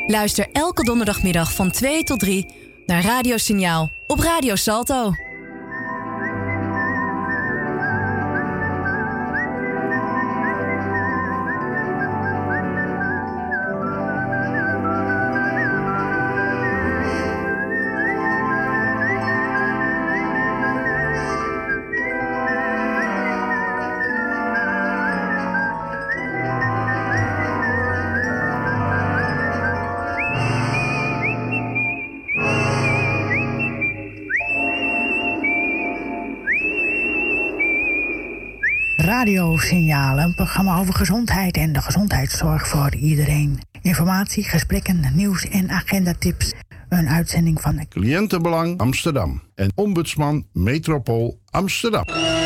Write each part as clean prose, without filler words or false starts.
Luister elke donderdagmiddag van 2 tot 3 naar Radiosignaal op Radio Salto. Radiosignaal, een programma over gezondheid en de gezondheidszorg voor iedereen. Informatie, gesprekken, nieuws en agendatips. Een uitzending van Cliëntenbelang Amsterdam en Ombudsman Metropool Amsterdam.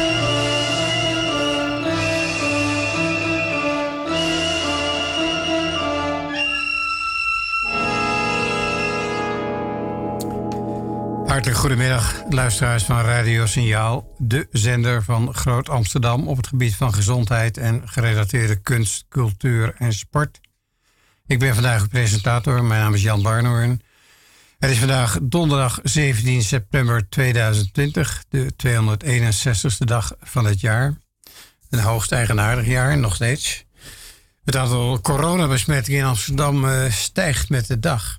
Hartelijk goedemiddag, luisteraars van Radio Signaal, de zender van Groot Amsterdam op het gebied van gezondheid en gerelateerde kunst, cultuur en sport. Ik ben vandaag uw presentator, mijn naam is Jan Barnhoorn. Het is vandaag donderdag 17 september 2020, de 261ste dag van het jaar. Een hoogst eigenaardig jaar, nog steeds. Het aantal coronabesmettingen in Amsterdam stijgt met de dag.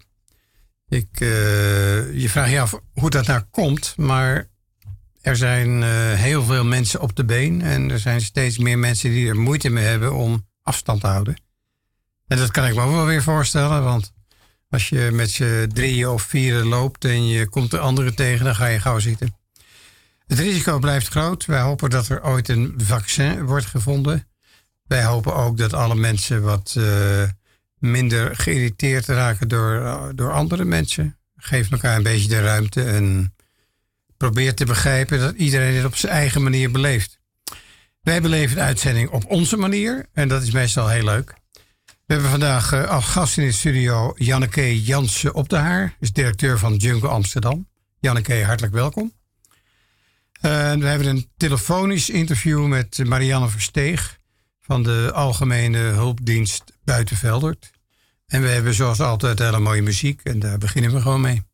Je vraagt je af hoe dat nou komt, maar er zijn heel veel mensen op de been en er zijn steeds meer mensen die er moeite mee hebben om afstand te houden. En dat kan ik me ook wel weer voorstellen, want als je met z'n 3 of 4 loopt en je komt de anderen tegen, dan ga je gauw zitten. Het risico blijft groot. Wij hopen dat er ooit een vaccin wordt gevonden. Wij hopen ook dat alle mensen wat minder geïrriteerd raken door andere mensen. Geef elkaar een beetje de ruimte en probeer te begrijpen dat iedereen het op zijn eigen manier beleeft. Wij beleven de uitzending op onze manier en dat is meestal heel leuk. We hebben vandaag als gast in de studio Janneke Jansen op de Haar, is directeur van Jungle Amsterdam. Janneke, hartelijk welkom. We hebben een telefonisch interview met Marianne Versteeg van de Algemene Hulpdienst Buitenveldert. En we hebben zoals altijd hele mooie muziek en daar beginnen we gewoon mee.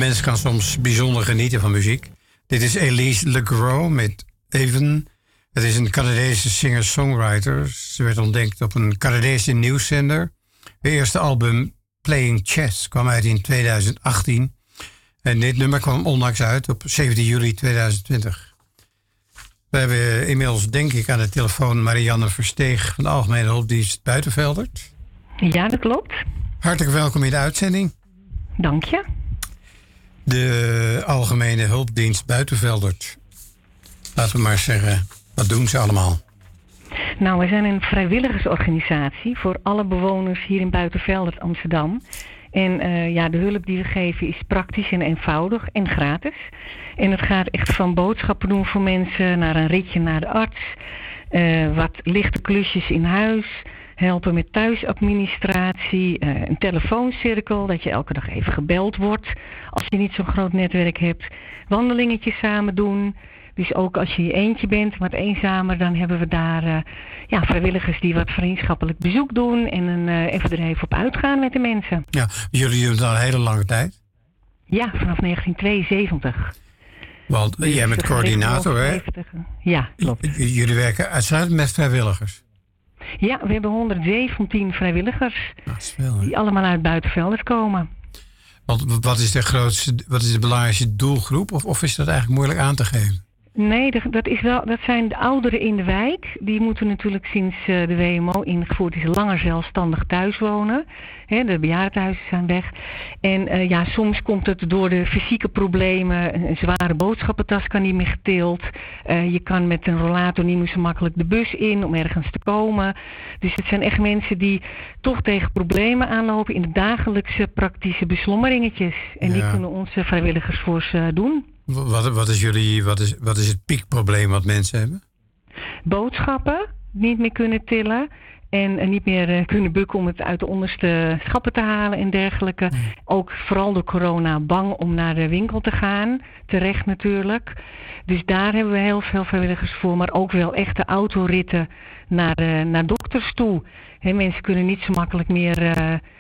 mens kan soms bijzonder genieten van muziek. Dit is Elise LeGros met Even. Het is een Canadese singer-songwriter. Ze werd ontdekt op een Canadese nieuwszender. Haar eerste album Playing Chess kwam uit in 2018. En dit nummer kwam onlangs uit op 17 juli 2020. We hebben inmiddels, denk ik, aan de telefoon Marianne Versteeg van de Algemene Hulpdienst Buitenveldert. Ja, dat klopt. Hartelijk welkom in de uitzending. Dank je. De Algemene Hulpdienst Buitenveldert. Laten we maar zeggen, wat doen ze allemaal? Nou, we zijn een vrijwilligersorganisatie voor alle bewoners hier in Buitenveldert, Amsterdam. En de hulp die we geven is praktisch en eenvoudig en gratis. En het gaat echt van boodschappen doen voor mensen naar een ritje naar de arts. Wat lichte klusjes in huis. Helpen met thuisadministratie. Een telefooncirkel, dat je elke dag even gebeld wordt als je niet zo'n groot netwerk hebt. Wandelingetjes samen doen. Dus ook als je eentje bent, wat eenzamer, dan hebben we daar vrijwilligers die wat vriendschappelijk bezoek doen en even er even op uitgaan met de mensen. Ja, jullie doen het al een hele lange tijd? Ja, vanaf 1972. Want dus jij bent coördinator, hè? Ja, klopt. Jullie werken uitsluitend met vrijwilligers? Ja, we hebben 117 vrijwilligers die allemaal uit Buitenveldert komen. Want wat is de belangrijkste doelgroep? Of is dat eigenlijk moeilijk aan te geven? Nee, dat zijn de ouderen in de wijk. Die moeten natuurlijk sinds de WMO ingevoerd is langer zelfstandig thuis wonen. De bejaardentehuizen zijn weg. En soms komt het door de fysieke problemen. Een zware boodschappentas kan niet meer getild. Je kan met een rollator niet meer zo makkelijk de bus in om ergens te komen. Dus het zijn echt mensen die toch tegen problemen aanlopen in de dagelijkse praktische beslommeringetjes. En die kunnen onze vrijwilligers voor ze doen. Wat is het piekprobleem wat mensen hebben? Boodschappen, niet meer kunnen tillen en niet meer kunnen bukken om het uit de onderste schappen te halen en dergelijke. Ook vooral door corona bang om naar de winkel te gaan, terecht natuurlijk. Dus daar hebben we heel veel vrijwilligers voor, maar ook wel echte autoritten naar dokters toe. Mensen kunnen niet zo makkelijk meer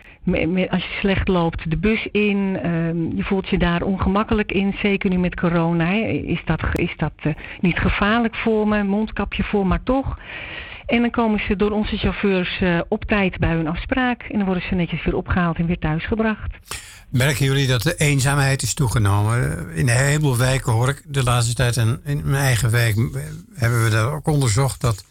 als je slecht loopt de bus in. Je voelt je daar ongemakkelijk in. Zeker nu met corona. Is dat niet gevaarlijk voor me? Mondkapje voor, maar toch. En dan komen ze door onze chauffeurs op tijd bij hun afspraak. En dan worden ze netjes weer opgehaald en weer thuisgebracht. Merken jullie dat de eenzaamheid is toegenomen? In een heleboel wijken hoor ik de laatste tijd. En in mijn eigen wijk hebben we dat ook onderzocht. Dat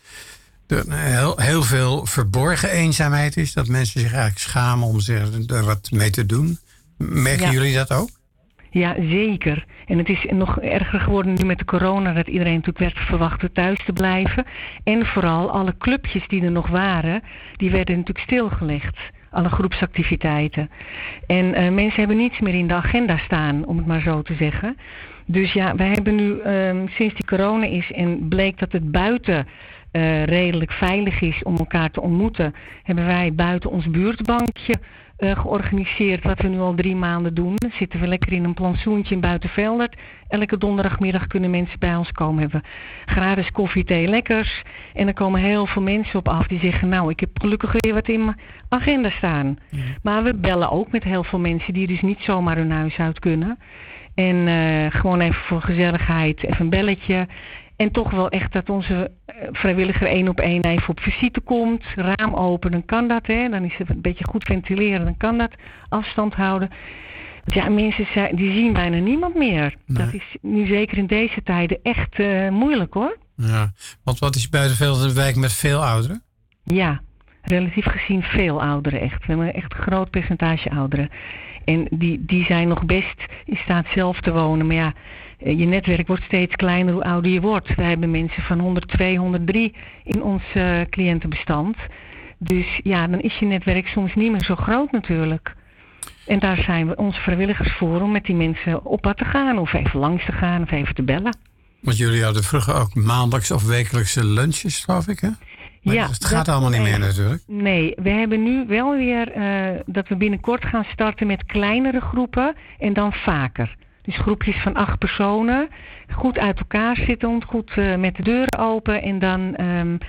er heel veel verborgen eenzaamheid is. Dat mensen zich eigenlijk schamen om er wat mee te doen. Merken jullie dat ook? Ja, zeker. En het is nog erger geworden nu met de corona. Dat iedereen natuurlijk werd verwacht thuis te blijven. En vooral alle clubjes die er nog waren. Die werden natuurlijk stilgelegd. Alle groepsactiviteiten. En mensen hebben niets meer in de agenda staan. Om het maar zo te zeggen. Dus ja, wij hebben nu sinds die corona is. En bleek dat het buiten redelijk veilig is om elkaar te ontmoeten, hebben wij buiten ons buurtbankje georganiseerd, wat we nu al 3 maanden doen. Dan zitten we lekker in een plantsoentje in Buitenveldert. Elke donderdagmiddag kunnen mensen bij ons komen. Hebben gratis koffie, thee, lekkers. En er komen heel veel mensen op af die zeggen, nou, ik heb gelukkig weer wat in mijn agenda staan. Ja. Maar we bellen ook met heel veel mensen die dus niet zomaar hun huis uit kunnen. En gewoon even voor gezelligheid, even een belletje. En toch wel echt dat onze vrijwilliger 1 op 1 even op visite komt. Raam open, dan kan dat. Dan is het een beetje goed ventileren, dan kan dat. Afstand houden. Ja, mensen die zien bijna niemand meer. Nee. Dat is nu zeker in deze tijden echt moeilijk hoor. Ja, want wat is Buitenveldert een wijk met veel ouderen? Ja, relatief gezien veel ouderen echt. We hebben echt een groot percentage ouderen. En die zijn nog best in staat zelf te wonen. Maar ja, je netwerk wordt steeds kleiner hoe ouder je wordt. We hebben mensen van 102, 103 in ons cliëntenbestand. Dus ja, dan is je netwerk soms niet meer zo groot natuurlijk. En daar zijn we onze vrijwilligers voor om met die mensen op pad te gaan. Of even langs te gaan of even te bellen. Want jullie hadden vroeger ook maandelijks of wekelijkse lunches, geloof ik, hè? Maar ja, het gaat allemaal niet meer natuurlijk. Nee, we hebben nu wel weer dat we binnenkort gaan starten met kleinere groepen en dan vaker. Dus groepjes van 8 personen, goed uit elkaar zittend, goed met de deuren open en dan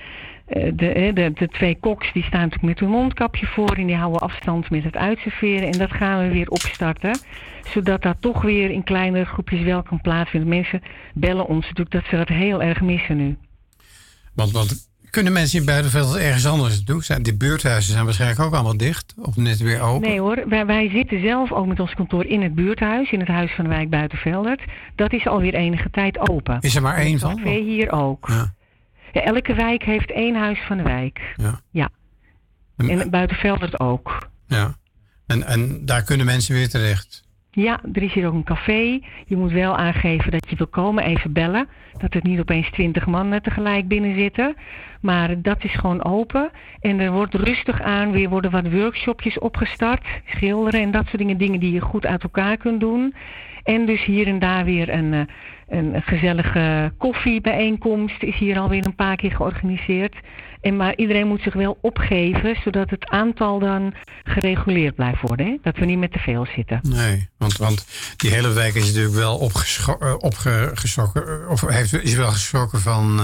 De 2 koks die staan natuurlijk met hun mondkapje voor en die houden afstand met het uitserveren. En dat gaan we weer opstarten, zodat dat toch weer in kleinere groepjes wel kan plaatsvinden. Mensen bellen ons natuurlijk dat ze dat heel erg missen nu. Want kunnen mensen in Buitenveldert ergens anders naartoe? Die buurthuizen zijn waarschijnlijk ook allemaal dicht of net weer open? Nee hoor, wij zitten zelf ook met ons kantoor in het buurthuis, in het Huis van de Wijk Buitenveldert. Dat is alweer enige tijd open. Is er maar 1 van? 2 hier ook. Ja. Ja, elke wijk heeft 1 Huis van de Wijk. Ja. En Buitenveldert ook. Ja. En daar kunnen mensen weer terecht? Ja, er is hier ook een café. Je moet wel aangeven dat je wil komen, even bellen. Dat er niet opeens 20 man tegelijk binnen zitten. Maar dat is gewoon open. En er wordt rustig aan, weer worden wat workshopjes opgestart. Schilderen en dat soort dingen. Dingen die je goed uit elkaar kunt doen. En dus hier en daar weer een gezellige koffiebijeenkomst is hier alweer een paar keer georganiseerd. Maar iedereen moet zich wel opgeven, zodat het aantal dan gereguleerd blijft worden. Hè? Dat we niet met te veel zitten. Nee, want die hele wijk is natuurlijk wel opgeschrokken. Of is wel geschrokken van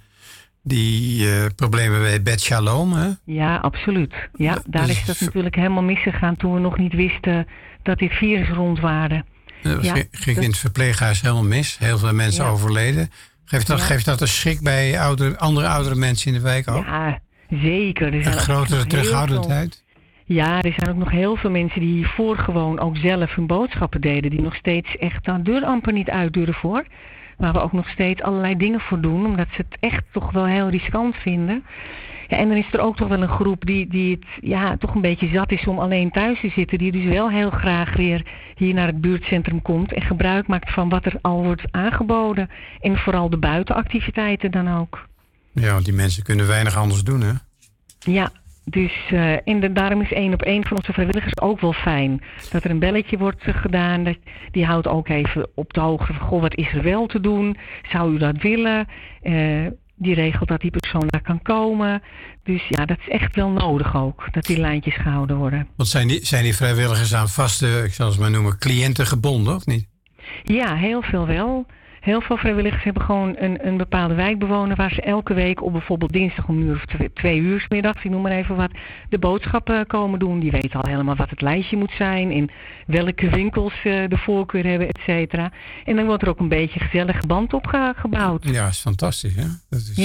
die problemen bij Bet Shalom, hè? Ja, absoluut. Ja, daar is dat natuurlijk helemaal misgegaan toen we nog niet wisten dat dit virus rondwaarde. Dat ging in het verpleeghuis helemaal mis. Heel veel mensen overleden. Geeft dat een schrik bij andere oudere mensen in de wijk ook? Ja, zeker. Een grotere terughoudendheid? Ja, er zijn ook nog heel veel mensen die hiervoor gewoon ook zelf hun boodschappen deden. Die nog steeds echt de deur amper niet uit durven voor. Waar we ook nog steeds allerlei dingen voor doen. Omdat ze het echt toch wel heel riskant vinden. Ja, en dan is er ook toch wel een groep die het toch een beetje zat is om alleen thuis te zitten. Die dus wel heel graag weer hier naar het buurtcentrum komt. En gebruik maakt van wat er al wordt aangeboden. En vooral de buitenactiviteiten dan ook. Ja, want die mensen kunnen weinig anders doen, hè? Ja, dus daarom is 1-op-1 van onze vrijwilligers ook wel fijn. Dat er een belletje wordt gedaan. Die houdt ook even op de hoogte van, goh, wat is er wel te doen? Zou u dat willen? Die regelt dat die persoon daar kan komen. Dus ja, dat is echt wel nodig ook. Dat die lijntjes gehouden worden. Want zijn die vrijwilligers aan vaste, ik zal het maar noemen, cliënten gebonden, of niet? Ja, heel veel wel. Heel veel vrijwilligers hebben gewoon een bepaalde wijkbewoner waar ze elke week op bijvoorbeeld dinsdag om 1 uur of 2 uur 's middags, ik noem maar even wat, de boodschappen komen doen. Die weten al helemaal wat het lijstje moet zijn, in welke winkels de voorkeur hebben, et cetera. En dan wordt er ook een beetje een gezellige band opgebouwd. Ja, dat is fantastisch, hè?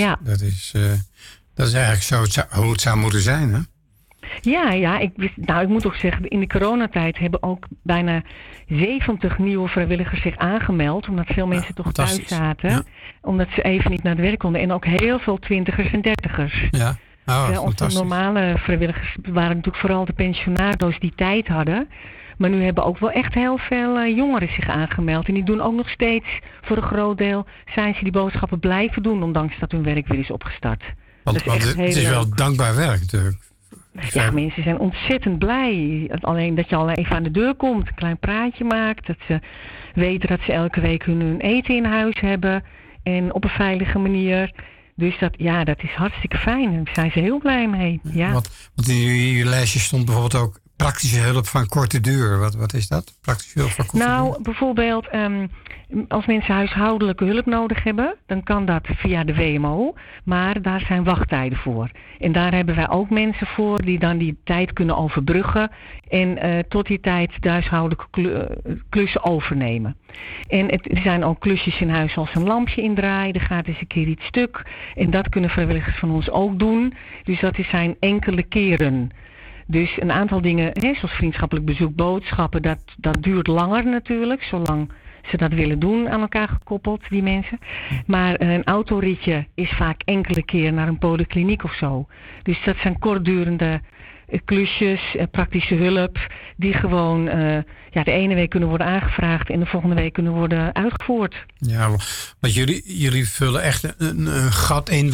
Dat is eigenlijk zo hoe het zou moeten zijn, hè? Ja, ik moet ook zeggen, in de coronatijd hebben ook bijna 70 nieuwe vrijwilligers zich aangemeld. Omdat veel mensen toch thuis zaten. Ja. Omdat ze even niet naar het werk konden. En ook heel veel 20ers en 30ers. Ja, onze normale vrijwilligers waren natuurlijk vooral de pensionado's die tijd hadden. Maar nu hebben ook wel echt heel veel jongeren zich aangemeld. En die doen ook nog steeds, voor een groot deel, zijn ze die boodschappen blijven doen. Ondanks dat hun werk weer is opgestart. Want het is wel dankbaar werk natuurlijk. Ja, mensen zijn ontzettend blij. Alleen dat je al even aan de deur komt, een klein praatje maakt. Dat ze weten dat ze elke week hun eten in huis hebben. En op een veilige manier. Dus dat is hartstikke fijn. Daar zijn ze heel blij mee. Ja. Want in je lijstje stond bijvoorbeeld ook praktische hulp van korte duur. Wat is dat? Praktische hulp van korte duur? Nou, bijvoorbeeld als mensen huishoudelijke hulp nodig hebben, dan kan dat via de WMO. Maar daar zijn wachttijden voor. En daar hebben wij ook mensen voor die dan die tijd kunnen overbruggen. En tot die tijd de huishoudelijke klussen overnemen. En er zijn ook klusjes in huis als een lampje indraaien. Er gaat eens een keer iets stuk. En dat kunnen vrijwilligers van ons ook doen. Dus dat zijn enkele keren. Dus een aantal dingen, zoals vriendschappelijk bezoek, boodschappen, dat duurt langer natuurlijk. Zolang ze dat willen doen, aan elkaar gekoppeld, die mensen. Maar een autoritje is vaak enkele keer naar een polykliniek of zo. Dus dat zijn kortdurende klusjes, praktische hulp, die gewoon de ene week kunnen worden aangevraagd en de volgende week kunnen worden uitgevoerd. Ja, want jullie vullen echt een gat in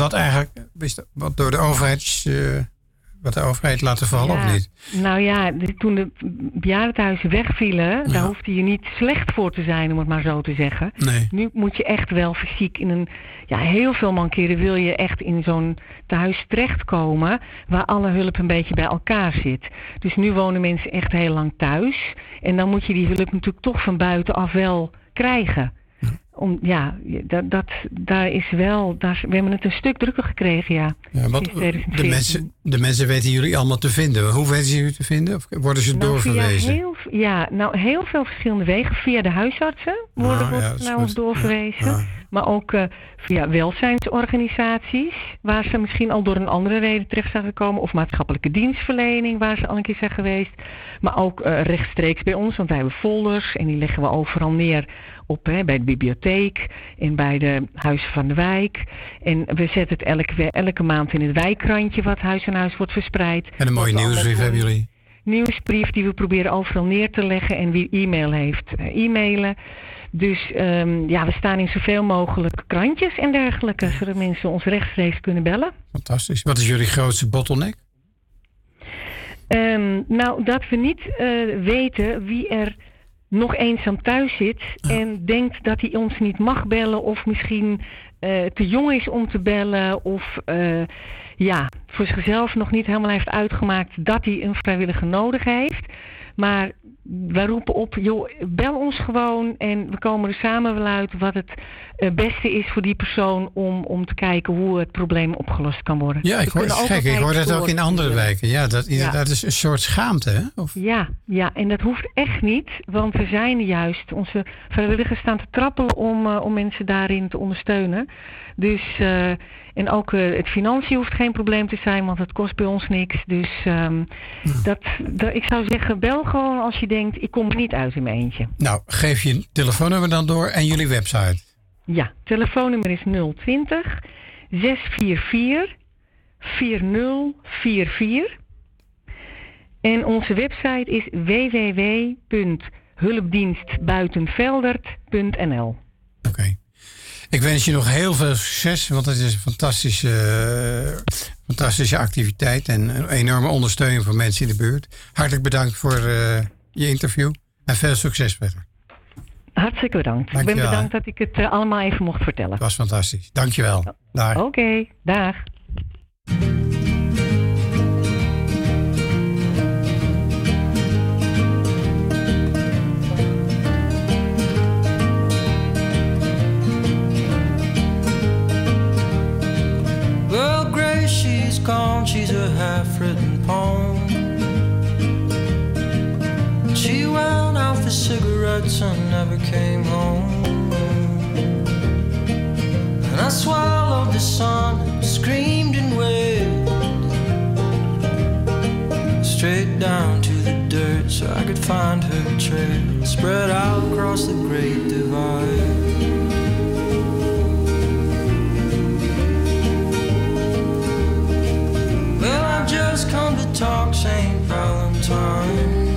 wat door de overheid... Wat de overheid laten vallen, of niet? Nou ja, toen de bejaardentehuizen wegvielen, daar hoefde je niet slecht voor te zijn, om het maar zo te zeggen. Nee. Nu moet je echt wel fysiek heel veel mankeren wil je echt in zo'n tehuis terechtkomen, waar alle hulp een beetje bij elkaar zit. Dus nu wonen mensen echt heel lang thuis. En dan moet je die hulp natuurlijk toch van buitenaf wel krijgen. Daar is wel... we hebben het een stuk drukker gekregen, ja. Want de mensen weten jullie allemaal te vinden. Hoe weten ze jullie te vinden? Of worden ze doorverwezen? Heel veel verschillende wegen. Via de huisartsen wordt naar ons doorverwezen. Ja. Maar ook via welzijnsorganisaties, waar ze misschien al door een andere reden terecht zijn gekomen. Of maatschappelijke dienstverlening, waar ze al een keer zijn geweest. Maar ook rechtstreeks bij ons, want wij hebben folders en die leggen we overal neer. Bij de bibliotheek en bij de huizen van de wijk. En we zetten het elke maand in het wijkkrantje wat huis aan huis wordt verspreid. En een mooie nieuwsbrief hebben jullie? Nieuwsbrief die we proberen overal neer te leggen. En wie e-mail heeft, e-mailen. Dus we staan in zoveel mogelijk krantjes en dergelijke. Zodat mensen ons rechtstreeks kunnen bellen. Fantastisch. Wat is jullie grootste bottleneck? Dat we niet weten wie er nog eenzaam thuis zit en denkt dat hij ons niet mag bellen of misschien te jong is om te bellen of voor zichzelf nog niet helemaal heeft uitgemaakt dat hij een vrijwilliger nodig heeft. Maar wij roepen op, bel ons gewoon en we komen er samen wel uit wat het beste is voor die persoon om te kijken hoe het probleem opgelost kan worden. Ja, ik hoor dat ook in andere wijken. Ja, dat is een soort schaamte, hè? Of... Ja, en dat hoeft echt niet, want we zijn juist, onze vrijwilligers staan te trappelen om mensen daarin te ondersteunen. Dus... En ook het financiën hoeft geen probleem te zijn, want het kost bij ons niks. Dus ik zou zeggen, bel gewoon als je denkt, ik kom er niet uit in mijn eentje. Nou, geef je telefoonnummer dan door en jullie website. Ja, telefoonnummer is 020 644 4044. En onze website is www.hulpdienstbuitenveldert.nl. Oké. Ik wens je nog heel veel succes, want het is een fantastische activiteit en een enorme ondersteuning voor mensen in de buurt. Hartelijk bedankt voor je interview en veel succes verder. Hartstikke bedankt. Ik ben bedankt dat ik het allemaal even mocht vertellen. Het was fantastisch. Dankjewel. Dag. Oké, dag. Well, Grace, she's gone, she's a half-written poem. She wound out the cigarettes and never came home. And I swallowed the sun and screamed and wailed straight down to the dirt so I could find her trail spread out across the great divide. Well, I've just come to talk St. Valentine.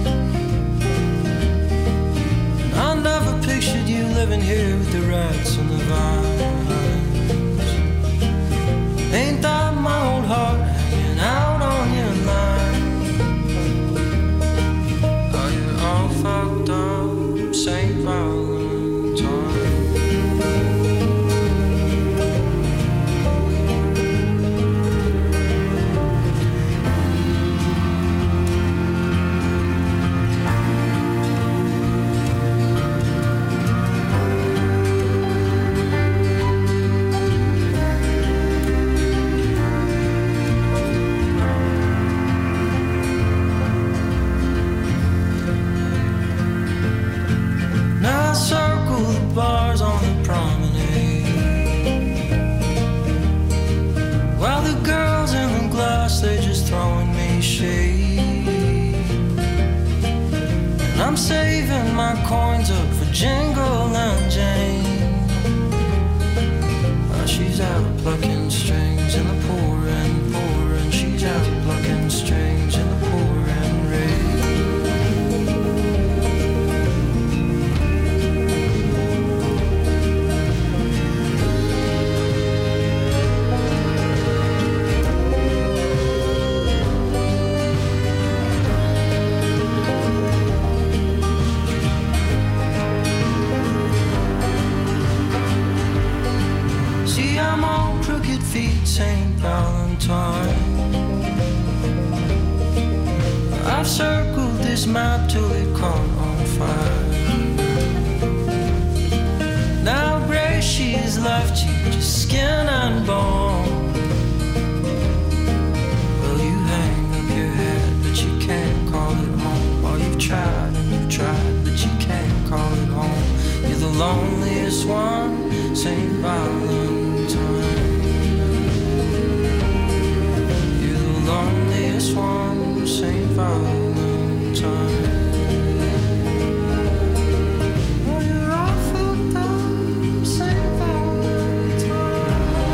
I never pictured you living here with the rats and the vines. Ain't that my old heart hanging out on your line? Are you all fucked up, St. Valentine? Bars on the promenade, while the girls in the glass, they're just throwing me shade. And I'm saving my coins up for Jingle and Jane. She's out plucking strings in the pouring, pouring. She's out plucking strings in the pouring rain. St. Valentine. I've circled this map till it caught on fire. Now loneliest one, St. Valentine. You're the loneliest one, St. Valentine. Oh, you're awful dumb, St. Valentine.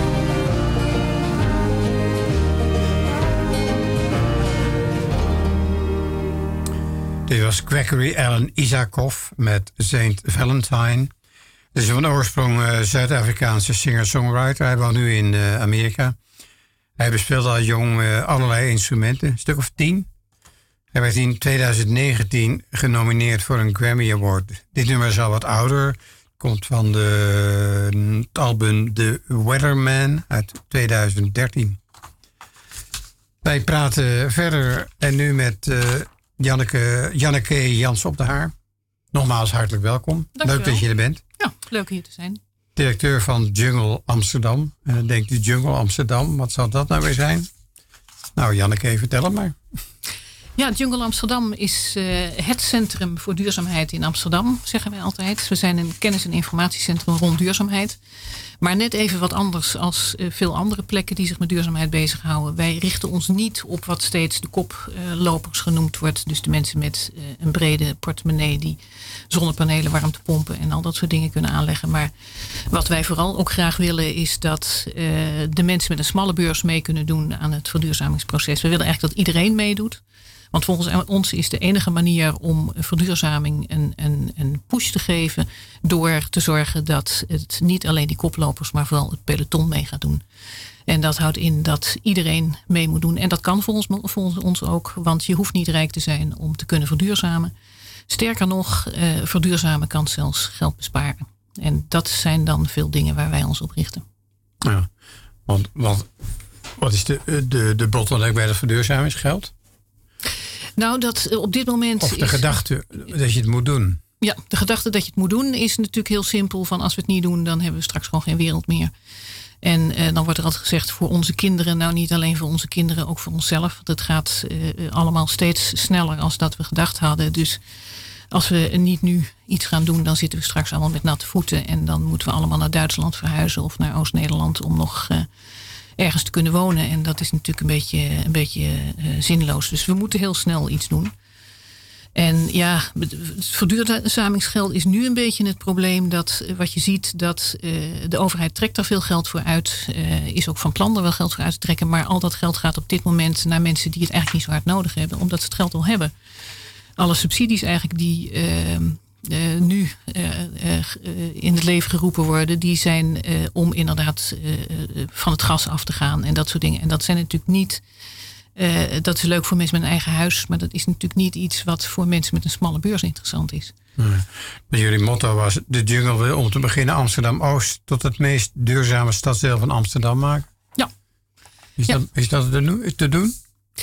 Dit was Gregory Alan Isakov met St. Valentine. Dit is van oorsprong Zuid-Afrikaanse singer-songwriter. Hij woont nu in Amerika. Hij bespeelde al jong allerlei instrumenten, een stuk of 10. Hij werd in 2019 genomineerd voor een Grammy Award. Dit nummer is al wat ouder. Komt van het album The Weatherman uit 2013. Wij praten verder en nu met Janneke Jansen op de Haar. Nogmaals hartelijk welkom. Leuk dat je er bent. Ja, leuk hier te zijn. Directeur van Jungle Amsterdam. En dan denkt u Jungle Amsterdam, wat zal dat nou weer zijn? Nou Janneke, vertel het maar. Ja, Jungle Amsterdam is het centrum voor duurzaamheid in Amsterdam, zeggen wij altijd. We zijn een kennis- en informatiecentrum rond duurzaamheid. Maar net even wat anders als veel andere plekken die zich met duurzaamheid bezighouden. Wij richten ons niet op wat steeds de koplopers genoemd wordt. Dus de mensen met een brede portemonnee die zonnepanelen, warmtepompen en al dat soort dingen kunnen aanleggen. Maar wat wij vooral ook graag willen is dat de mensen met een smalle beurs mee kunnen doen aan het verduurzamingsproces. We willen eigenlijk dat iedereen meedoet. Want volgens ons is de enige manier om verduurzaming een push te geven door te zorgen dat het niet alleen die koplopers, maar vooral het peloton mee gaat doen. En dat houdt in dat iedereen mee moet doen. En dat kan volgens ons ook, want je hoeft niet rijk te zijn om te kunnen verduurzamen. Sterker nog, verduurzamen kan zelfs geld besparen. En dat zijn dan veel dingen waar wij ons op richten. Ja, want wat is de bottleneck bij het verduurzamingsgeld? Nou, dat op dit moment of de gedachte dat je het moet doen. Ja, de gedachte dat je het moet doen is natuurlijk heel simpel. Van als we het niet doen, dan hebben we straks gewoon geen wereld meer. En dan wordt er altijd gezegd voor onze kinderen. Nou, niet alleen voor onze kinderen, ook voor onszelf. Want het gaat allemaal steeds sneller als dat we gedacht hadden. Dus als we niet nu iets gaan doen, dan zitten we straks allemaal met natte voeten. En dan moeten we allemaal naar Duitsland verhuizen of naar Oost-Nederland om nog ergens te kunnen wonen. En dat is natuurlijk een beetje zinloos. Dus we moeten heel snel iets doen. En ja, het verduurzamingsgeld is nu een beetje het probleem dat wat je ziet, dat de overheid trekt er veel geld voor uit. Is ook van plan er wel geld voor uit te trekken. Maar al dat geld gaat op dit moment naar mensen die het eigenlijk niet zo hard nodig hebben, omdat ze het geld al hebben. Alle subsidies eigenlijk die nu in het leven geroepen worden, die zijn om inderdaad van het gas af te gaan en dat soort dingen. En dat zijn natuurlijk niet, dat is leuk voor mensen met een eigen huis, maar dat is natuurlijk niet iets wat voor mensen met een smalle beurs interessant is. Nee. Maar jullie motto was: de jungle wil om te beginnen Amsterdam-Oost tot het meest duurzame stadsdeel van Amsterdam maken. Ja. Is dat te doen?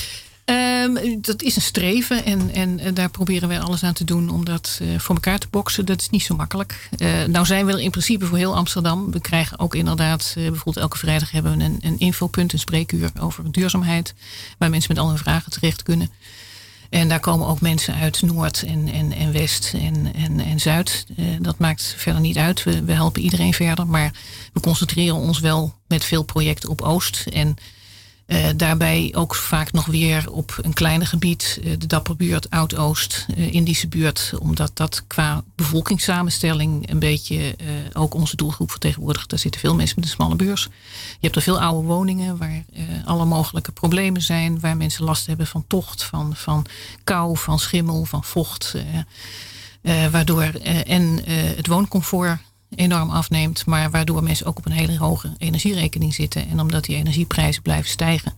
Dat is een streven en daar proberen wij alles aan te doen om dat voor elkaar te boksen. Dat is niet zo makkelijk. Nou zijn we er in principe voor heel Amsterdam. We krijgen ook inderdaad, bijvoorbeeld elke vrijdag hebben we een infopunt, een spreekuur over duurzaamheid. Waar mensen met al hun vragen terecht kunnen. En daar komen ook mensen uit Noord en West en Zuid. Dat maakt verder niet uit. We helpen iedereen verder. Maar we concentreren ons wel met veel projecten op Oost. En daarbij ook vaak nog weer op een kleiner gebied. De Dapperbuurt, Oud-Oost, Indische buurt. Omdat dat qua bevolkingssamenstelling een beetje ook onze doelgroep vertegenwoordigt. Daar zitten veel mensen met een smalle beurs. Je hebt er veel oude woningen waar alle mogelijke problemen zijn. Waar mensen last hebben van tocht, van kou, van schimmel, van vocht. Waardoor het wooncomfort enorm afneemt, maar waardoor mensen ook op een hele hoge energierekening zitten. En omdat die energieprijzen blijven stijgen,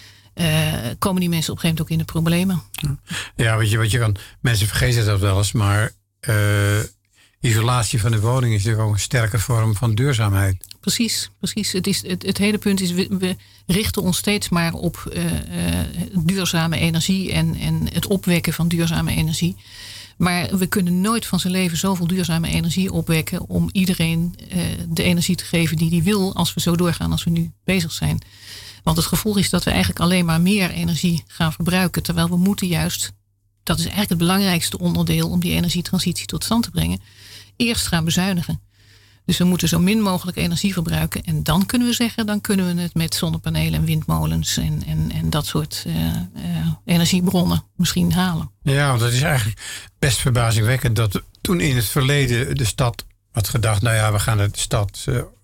komen die mensen op een gegeven moment ook in de problemen. Ja, wat je kan, mensen vergeten dat wel eens, maar isolatie van de woning is natuurlijk ook een sterke vorm van duurzaamheid. Precies. Het hele punt is, we richten ons steeds maar op duurzame energie en het opwekken van duurzame energie. Maar we kunnen nooit van zijn leven zoveel duurzame energie opwekken om iedereen de energie te geven die die wil als we zo doorgaan als we nu bezig zijn. Want het gevolg is dat we eigenlijk alleen maar meer energie gaan verbruiken. Terwijl we moeten juist, dat is eigenlijk het belangrijkste onderdeel om die energietransitie tot stand te brengen, eerst gaan bezuinigen. Dus we moeten zo min mogelijk energie verbruiken. En dan kunnen we zeggen, dan kunnen we het met zonnepanelen en windmolens en dat soort energiebronnen misschien halen. Ja, want dat is eigenlijk best verbazingwekkend dat toen in het verleden de stad had gedacht, nou ja, we gaan de stad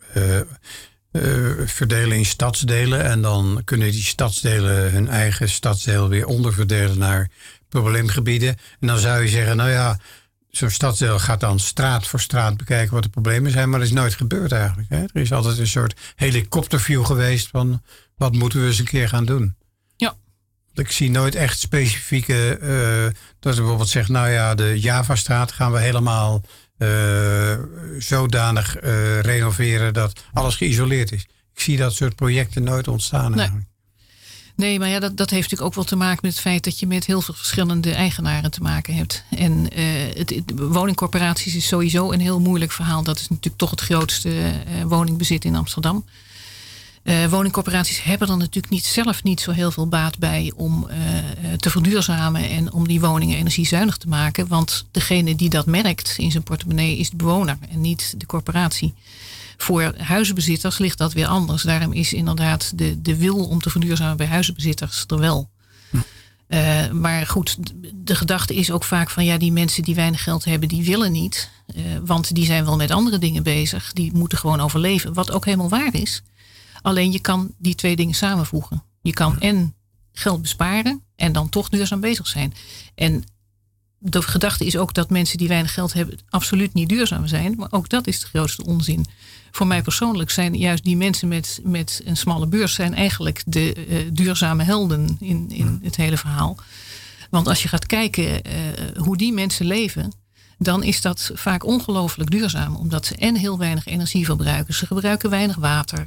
verdelen in stadsdelen. En dan kunnen die stadsdelen hun eigen stadsdeel weer onderverdelen naar probleemgebieden. En dan zou je zeggen, nou ja, zo'n stadsdeel gaat dan straat voor straat bekijken wat de problemen zijn. Maar dat is nooit gebeurd eigenlijk. Hè? Er is altijd een soort helikopterview geweest van wat moeten we eens een keer gaan doen. Ja. Ik zie nooit echt specifieke, dat er bijvoorbeeld zegt, nou ja, de Javastraat gaan we helemaal zodanig renoveren dat alles geïsoleerd is. Ik zie dat soort projecten nooit ontstaan eigenlijk. Nee, maar ja, dat heeft natuurlijk ook wel te maken met het feit dat je met heel veel verschillende eigenaren te maken hebt. En woningcorporaties is sowieso een heel moeilijk verhaal. Dat is natuurlijk toch het grootste woningbezit in Amsterdam. Woningcorporaties hebben er natuurlijk zelf niet zo heel veel baat bij om te verduurzamen en om die woningen energiezuinig te maken. Want degene die dat merkt in zijn portemonnee is de bewoner en niet de corporatie. Voor huizenbezitters ligt dat weer anders. Daarom is inderdaad de wil om te verduurzamen bij huizenbezitters er wel. Maar goed, de gedachte is ook vaak van ja, die mensen die weinig geld hebben, die willen niet. Want die zijn wel met andere dingen bezig. Die moeten gewoon overleven. Wat ook helemaal waar is. Alleen je kan die twee dingen samenvoegen. Je kan en geld besparen en dan toch duurzaam bezig zijn. En de gedachte is ook dat mensen die weinig geld hebben absoluut niet duurzaam zijn. Maar ook dat is de grootste onzin. Voor mij persoonlijk zijn juist die mensen met een smalle beurs zijn eigenlijk de duurzame helden in het hele verhaal. Want als je gaat kijken hoe die mensen leven, dan is dat vaak ongelooflijk duurzaam. Omdat ze en heel weinig energie verbruiken. Ze gebruiken weinig water.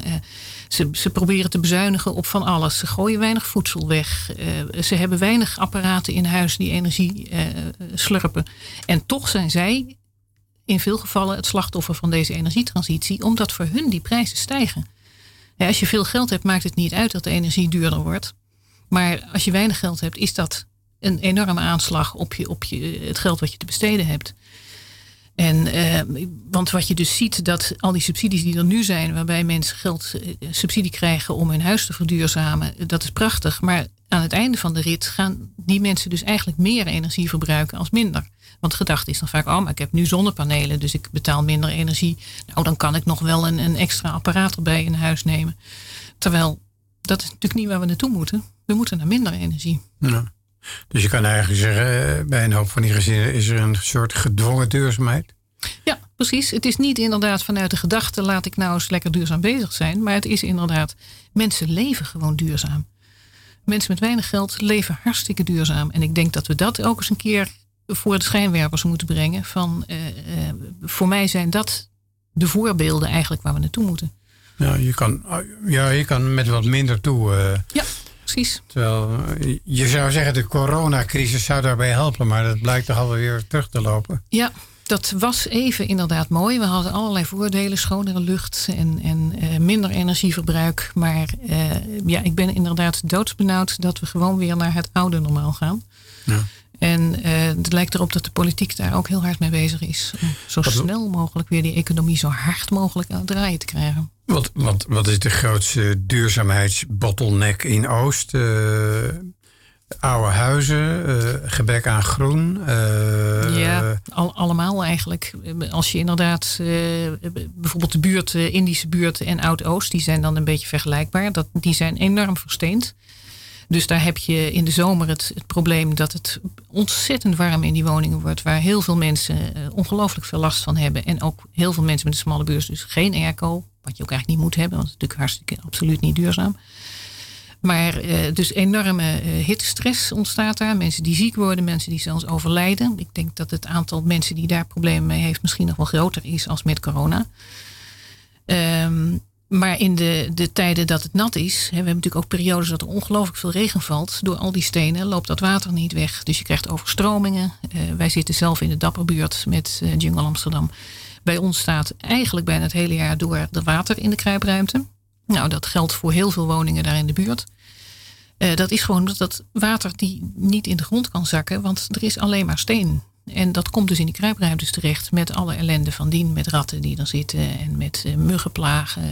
Ze proberen te bezuinigen op van alles. Ze gooien weinig voedsel weg. Ze hebben weinig apparaten in huis die energie slurpen. En toch zijn zij in veel gevallen het slachtoffer van deze energietransitie. Omdat voor hun die prijzen stijgen. Ja, als je veel geld hebt, maakt het niet uit dat de energie duurder wordt. Maar als je weinig geld hebt, is dat een enorme aanslag op het geld wat je te besteden hebt. En want wat je dus ziet, dat al die subsidies die er nu zijn, waarbij mensen subsidie krijgen om hun huis te verduurzamen, dat is prachtig. Maar aan het einde van de rit gaan die mensen dus eigenlijk meer energie verbruiken als minder. Want de gedachte is dan vaak, maar ik heb nu zonnepanelen, dus ik betaal minder energie. Nou, dan kan ik nog wel een extra apparaat erbij in huis nemen. Terwijl, dat is natuurlijk niet waar we naartoe moeten. We moeten naar minder energie. Ja. Dus je kan eigenlijk zeggen, bij een hoop van die gezinnen is er een soort gedwongen duurzaamheid? Ja, precies. Het is niet inderdaad vanuit de gedachte, laat ik nou eens lekker duurzaam bezig zijn. Maar het is inderdaad, mensen leven gewoon duurzaam. Mensen met weinig geld leven hartstikke duurzaam. En ik denk dat we dat ook eens een keer voor de schijnwerpers moeten brengen. Voor mij zijn dat de voorbeelden eigenlijk waar we naartoe moeten. Ja, je kan met wat minder toe. Ja. Precies. Terwijl je zou zeggen, de coronacrisis zou daarbij helpen, maar dat blijkt toch alweer terug te lopen. Ja, dat was even inderdaad mooi. We hadden allerlei voordelen, schonere lucht en minder energieverbruik. Maar ik ben inderdaad doodsbenauwd dat we gewoon weer naar het oude normaal gaan. Ja. En het lijkt erop dat de politiek daar ook heel hard mee bezig is. Om zo snel mogelijk weer die economie zo hard mogelijk aan het draaien te krijgen. Wat is de grootste duurzaamheidsbottleneck in Oost? Oude huizen, gebrek aan groen. Allemaal eigenlijk. Als je inderdaad bijvoorbeeld de buurt, Indische buurt en Oud-Oost, die zijn dan een beetje vergelijkbaar. Die zijn enorm versteend. Dus daar heb je in de zomer het probleem dat het ontzettend warm in die woningen wordt. Waar heel veel mensen ongelooflijk veel last van hebben. En ook heel veel mensen met een smalle beurs dus geen airco. Wat je ook eigenlijk niet moet hebben. Want het is natuurlijk hartstikke absoluut niet duurzaam. Maar dus enorme hittestress ontstaat daar. Mensen die ziek worden. Mensen die zelfs overlijden. Ik denk dat het aantal mensen die daar problemen mee heeft misschien nog wel groter is als met corona. Maar in de tijden dat het nat is, we hebben natuurlijk ook periodes dat er ongelooflijk veel regen valt. Door al die stenen loopt dat water niet weg. Dus je krijgt overstromingen. Wij zitten zelf in de Dapperbuurt met Jungle Amsterdam. Bij ons staat eigenlijk bijna het hele jaar door de water in de kruipruimte. Nou, dat geldt voor heel veel woningen daar in de buurt. Dat is gewoon dat water die niet in de grond kan zakken, want er is alleen maar steen. En dat komt dus in die kruipruimtes terecht met alle ellende van dien. Met ratten die er zitten en met muggenplagen.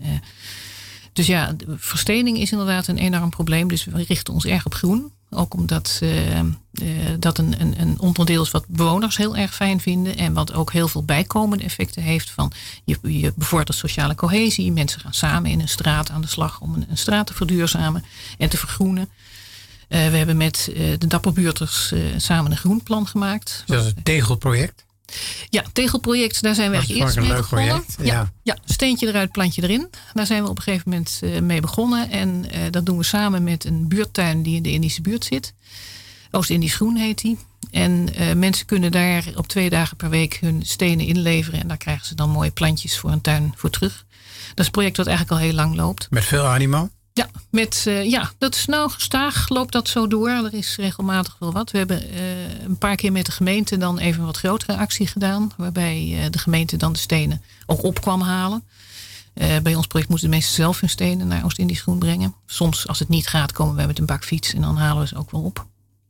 Dus ja, verstening is inderdaad een enorm probleem. Dus we richten ons erg op groen. Ook omdat dat een onderdeel is wat bewoners heel erg fijn vinden. En wat ook heel veel bijkomende effecten heeft. Van je bevordert sociale cohesie. Mensen gaan samen in een straat aan de slag om een straat te verduurzamen en te vergroenen. We hebben met de Dapperbuurters samen een groenplan gemaakt. Dat is een tegelproject? Ja, tegelproject, daar zijn we eerst mee begonnen. Ja, steentje eruit, plantje erin. Daar zijn we op een gegeven moment mee begonnen. En dat doen we samen met een buurttuin die in de Indische buurt zit. Oost-Indisch Groen heet die. En mensen kunnen daar op 2 dagen per week hun stenen inleveren. En daar krijgen ze dan mooie plantjes voor een tuin voor terug. Dat is een project wat eigenlijk al heel lang loopt. Met veel animo? Ja, dat is nou gestaag, loopt dat zo door. Er is regelmatig wel wat. We hebben een paar keer met de gemeente dan even een wat grotere actie gedaan. Waarbij de gemeente dan de stenen ook op kwam halen. Bij ons project moeten de mensen zelf hun stenen naar Oost-Indisch Groen brengen. Soms als het niet gaat komen wij met een bakfiets en dan halen we ze ook wel op.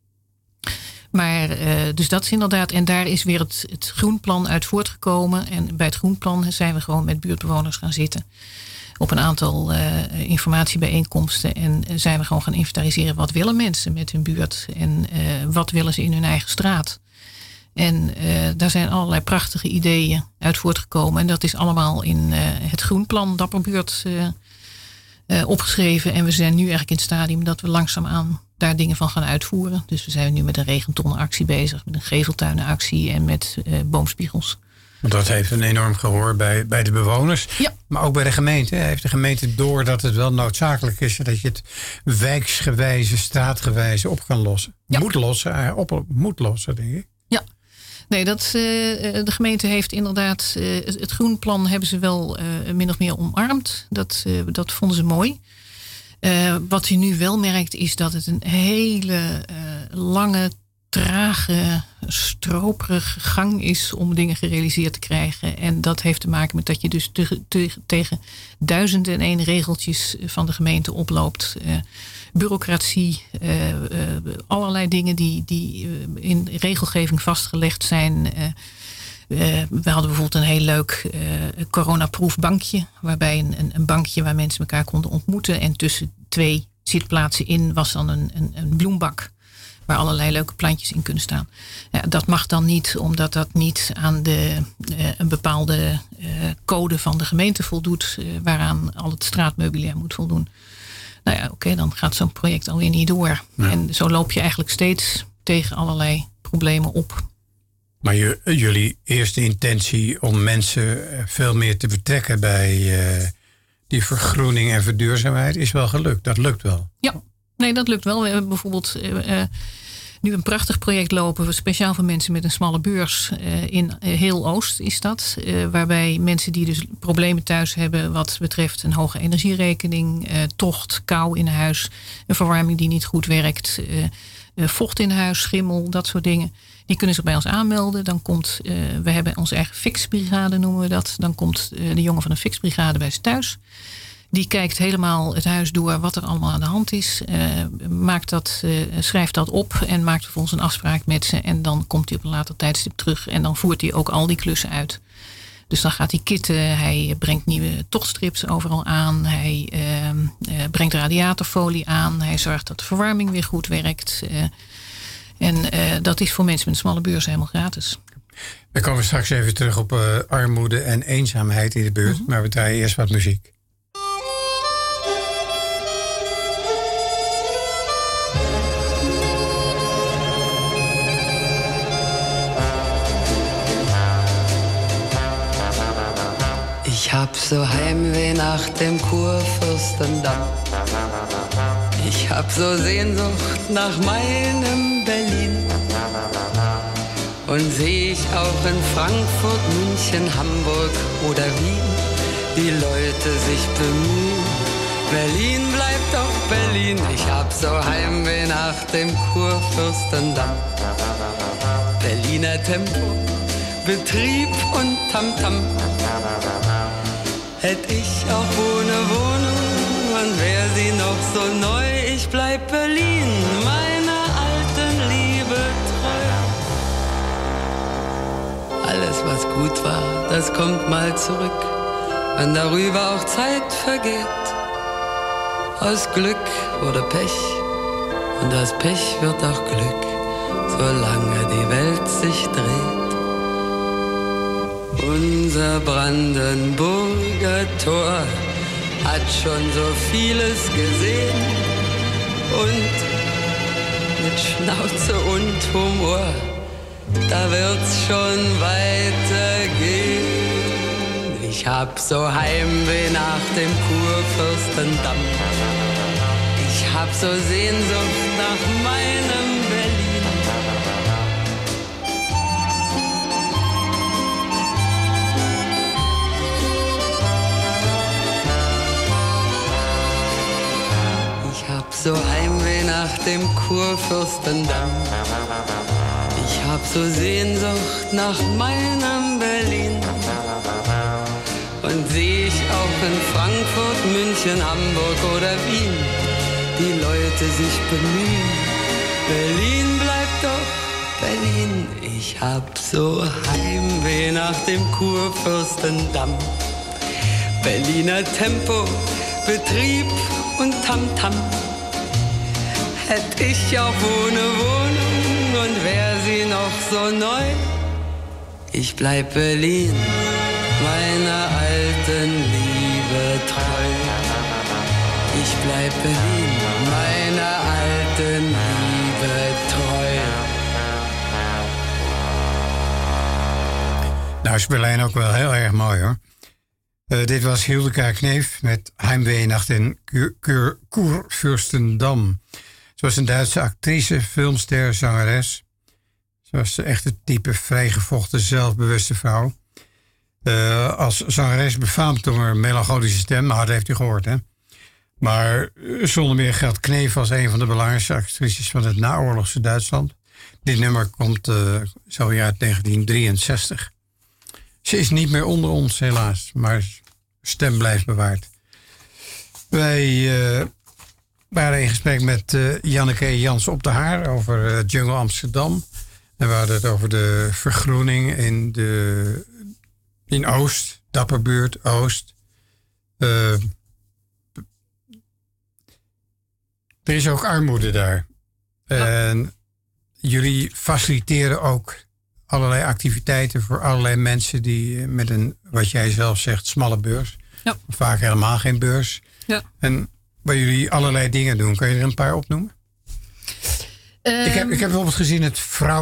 Maar dus dat is inderdaad. En daar is weer het groenplan uit voortgekomen. En bij het groenplan zijn we gewoon met buurtbewoners gaan zitten. Op een aantal informatiebijeenkomsten. En zijn we gewoon gaan inventariseren. Wat willen mensen met hun buurt? En wat willen ze in hun eigen straat? En daar zijn allerlei prachtige ideeën uit voortgekomen. En dat is allemaal in het groenplan Dapperbuurt opgeschreven. En we zijn nu eigenlijk in het stadium dat we langzaamaan daar dingen van gaan uitvoeren. Dus we zijn nu met een regentonnenactie bezig. Met een geveltuinenactie en met boomspiegels. Want dat heeft een enorm gehoor bij de bewoners. Ja. Maar ook bij de gemeente. Heeft de gemeente door dat het wel noodzakelijk is dat je het wijksgewijze, straatgewijze op kan lossen? Ja. Moet lossen, denk ik. Ja. Nee, de gemeente heeft inderdaad het groenplan hebben ze wel min of meer omarmd. Dat vonden ze mooi. Wat je nu wel merkt is dat het een hele lange, trage, stroperige gang is om dingen gerealiseerd te krijgen. En dat heeft te maken met dat je dus tegen 1001 regeltjes van de gemeente oploopt. Bureaucratie, allerlei dingen die in regelgeving vastgelegd zijn. We hadden bijvoorbeeld een heel leuk coronaproof bankje. Waarbij een bankje waar mensen elkaar konden ontmoeten. En tussen 2 zitplaatsen in was dan een bloembak. Waar allerlei leuke plantjes in kunnen staan. Ja, dat mag dan niet, omdat dat niet aan een bepaalde code van de gemeente voldoet. Waaraan al het straatmeubilair moet voldoen. Nou ja, oké, dan gaat zo'n project alweer niet door. Ja. En zo loop je eigenlijk steeds tegen allerlei problemen op. Maar jullie eerste intentie om mensen veel meer te betrekken bij die vergroening en verduurzaamheid is wel gelukt. Dat lukt wel. Ja, nee, dat lukt wel. We hebben bijvoorbeeld nu een prachtig project lopen, speciaal voor mensen met een smalle beurs. In heel Oost is dat. Waarbij mensen die dus problemen thuis hebben wat betreft een hoge energierekening, tocht, kou in huis, een verwarming die niet goed werkt, vocht in huis, schimmel, dat soort dingen. Die kunnen zich bij ons aanmelden. Dan komt, we hebben onze eigen fixbrigade, noemen we dat. Dan komt de jongen van een fixbrigade bij ze thuis. Die kijkt helemaal het huis door wat er allemaal aan de hand is. Schrijft dat op en maakt vervolgens een afspraak met ze. En dan komt hij op een later tijdstip terug. En dan voert hij ook al die klussen uit. Dus dan gaat hij kitten. Hij brengt nieuwe tochtstrips overal aan. Hij brengt radiatorfolie aan. Hij zorgt dat de verwarming weer goed werkt. En dat is voor mensen met een smalle beurs helemaal gratis. We komen straks even terug op armoede en eenzaamheid in de buurt. Mm-hmm. Maar we draaien eerst wat muziek. Ich hab so Heimweh nach dem Kurfürstendamm. Ich hab so Sehnsucht nach meinem Berlin. Und seh ich auch in Frankfurt, München, Hamburg oder Wien die Leute sich bemühen. Berlin bleibt doch Berlin. Ich hab so Heimweh nach dem Kurfürstendamm. Berliner Tempo, Betrieb und Tamtam. Hätt ich auch ohne Wohnung und wär sie noch so neu, ich bleib Berlin, meiner alten Liebe treu. das kommt mal zurück, wenn darüber auch Zeit vergeht. Aus Glück wurde Pech und aus Pech wird auch Glück, solange die Welt sich dreht. Unser Brandenburger Tor hat schon so vieles gesehen und mit Schnauze und Humor, da wird's schon weitergehen. Ich hab so Heimweh nach dem Kurfürstendamm. Ich hab so Sehnsucht nach meinem Berlin. Ich hab so Heimweh nach dem Kurfürstendamm. Ich hab so Sehnsucht nach meinem Berlin. Und seh ich auch in Frankfurt, München, Hamburg oder Wien die Leute sich bemühen. Berlin bleibt doch Berlin. Ich hab so Heimweh nach dem Kurfürstendamm. Berliner Tempo, Betrieb und Tamtam. Hätt ich auch ohne Wohnung und wär sie noch so neu. Ich bleib Berlin, meiner alten Liebe treu. Ich bleib Berlin, meiner alten Liebe treu. Nou is Berlijn ook wel heel erg mooi hoor. Dit was Hildeka Kneef met Heimwee nach den Kurfürstendamm. Ze was een Duitse actrice, filmster, zangeres. Ze was echt het type vrijgevochten, zelfbewuste vrouw. Als zangeres befaamd door haar melancholische stem. Nou, dat heeft u gehoord, hè? Maar zonder meer geldt Kneef als een van de belangrijkste actrices van het naoorlogse Duitsland. Dit nummer komt zo uit 1963. Ze is niet meer onder ons, helaas. Maar stem blijft bewaard. Wij waren in gesprek met Janneke Jans op de Haar over Jungle Amsterdam. En we hadden het over de vergroening in Oost, Dapperbuurt, Oost. Er is ook armoede daar. En jullie faciliteren ook allerlei activiteiten voor allerlei mensen die met een, wat jij zelf zegt, smalle beurs. Ja. Vaak helemaal geen beurs. Ja. En waar jullie allerlei dingen doen. Kan je er een paar opnoemen? Ik heb bijvoorbeeld gezien het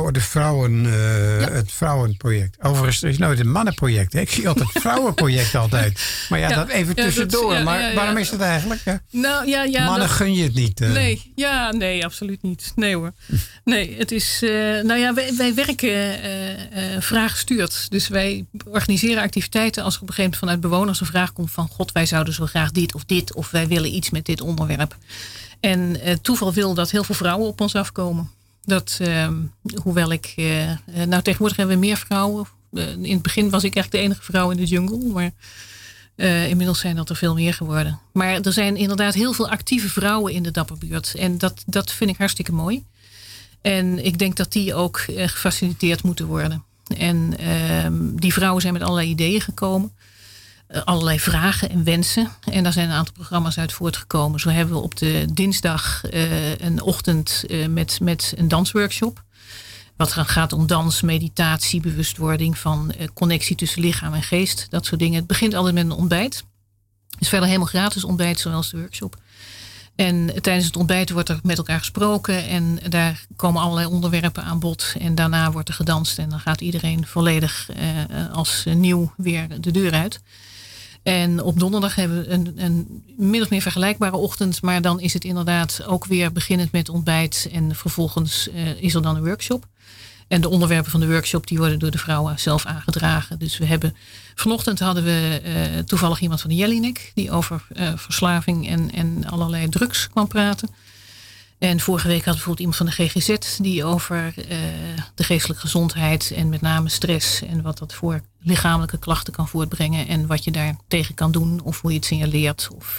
vrouwenproject. Overigens, er is nooit een mannenproject. Hè? Ik zie altijd vrouwenproject altijd. Maar dat even tussendoor. Maar waarom is dat eigenlijk? Ja? Nou, mannen gun je het niet. Nee, absoluut niet. Nee hoor. Nee, het is... wij werken vraaggestuurd. Dus wij organiseren activiteiten als er op een gegeven moment vanuit bewoners een vraag komt van... God, wij zouden zo graag dit of wij willen iets met dit onderwerp. En toeval wil dat heel veel vrouwen op ons afkomen. Dat, hoewel ik... tegenwoordig hebben we meer vrouwen. In het begin was ik echt de enige vrouw in de jungle. Maar inmiddels zijn dat er veel meer geworden. Maar er zijn inderdaad heel veel actieve vrouwen in de Dapperbuurt. En dat vind ik hartstikke mooi. En ik denk dat die ook gefaciliteerd moeten worden. En die vrouwen zijn met allerlei ideeën gekomen. Allerlei vragen en wensen. En daar zijn een aantal programma's uit voortgekomen. Zo hebben we op de dinsdag een ochtend met een dansworkshop. Wat gaat om dans, meditatie, bewustwording van connectie tussen lichaam en geest. Dat soort dingen. Het begint altijd met een ontbijt. Het is verder helemaal gratis ontbijt, zoals de workshop. En tijdens het ontbijt wordt er met elkaar gesproken. En daar komen allerlei onderwerpen aan bod. En daarna wordt er gedanst. En dan gaat iedereen volledig als nieuw weer de deur uit. En op donderdag hebben we een min of meer vergelijkbare ochtend. Maar dan is het inderdaad ook weer beginnend met ontbijt. En vervolgens is er dan een workshop. En de onderwerpen van de workshop die worden door de vrouwen zelf aangedragen. Dus vanochtend hadden we toevallig iemand van de Jelinek. Die over verslaving en allerlei drugs kwam praten. En vorige week hadden we bijvoorbeeld iemand van de GGZ. Die over de geestelijke gezondheid en met name stress. En wat dat voor lichamelijke klachten kan voortbrengen. En wat je daar tegen kan doen. Of hoe je het signaleert. Of